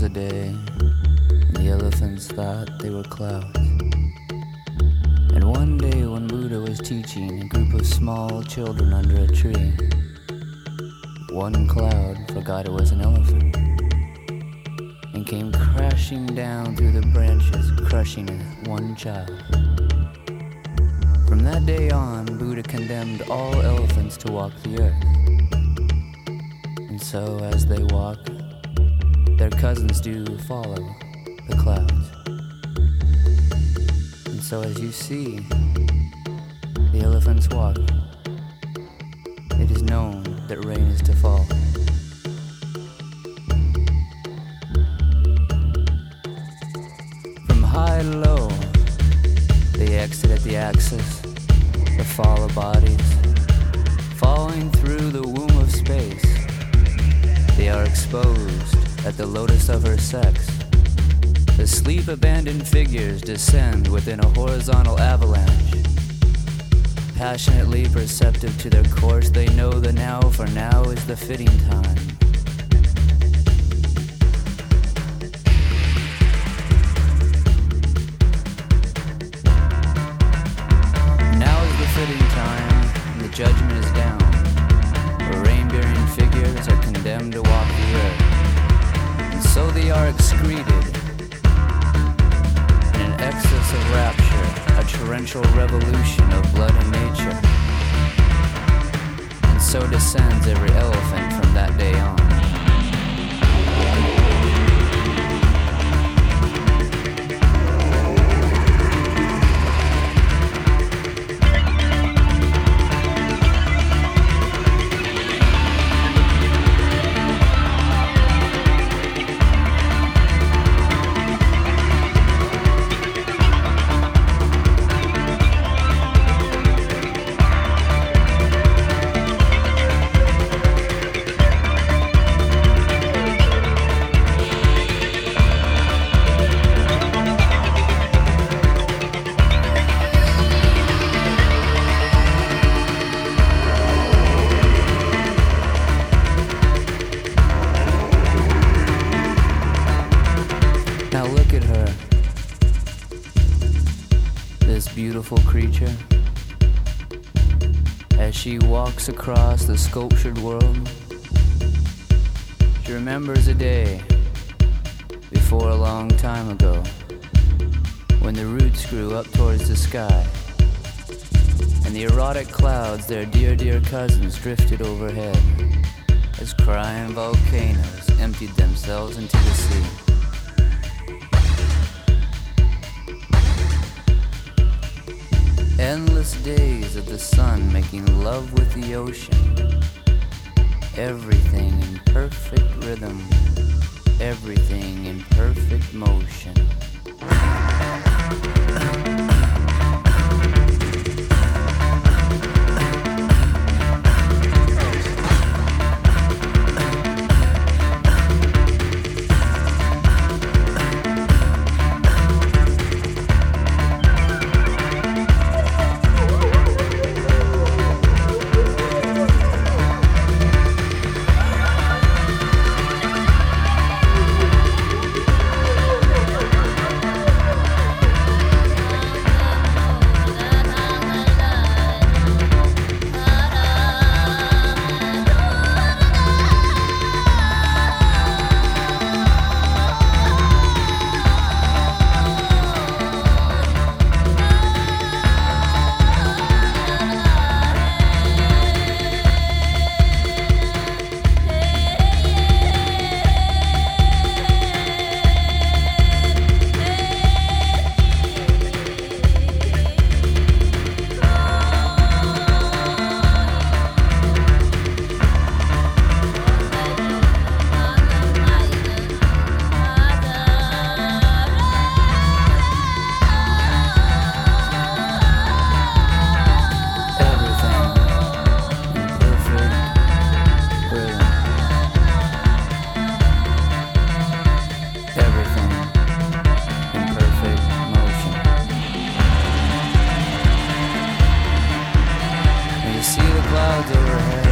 was a day, and the elephants thought they were clouds. And one day when Buddha was teaching a group of small children under a tree, one cloud forgot it was an elephant and came crashing down through the branches, crushing one child. From that day on, Buddha condemned all elephants to walk the earth. And so as they walk, their cousins do follow the clouds. And so as you see the elephants walk, it is known that rain is to fall. From high to low, they exit at the axis, the fall of bodies, falling through the womb of space. They are exposed at the lotus of her sex. The sleep abandoned figures descend within a horizontal avalanche. Passionately perceptive to their course, they know the now, for now is the fitting time. Fitting time, and the judgment is down. The rain-bearing figures are condemned to walk the earth, and so they are excreted in an excess of rapture, a torrential revolution of blood and nature. And so descends every elephant from that day on. Now look at her, this beautiful creature, as she walks across the sculptured world. She remembers a day before a long time ago, when the roots grew up towards the sky, and the erotic clouds, their dear, dear cousins, drifted overhead, as crying volcanoes emptied themselves into the sea. Endless days of the sun making love with the ocean. Everything in perfect rhythm, everything in perfect motion. clouds overhead.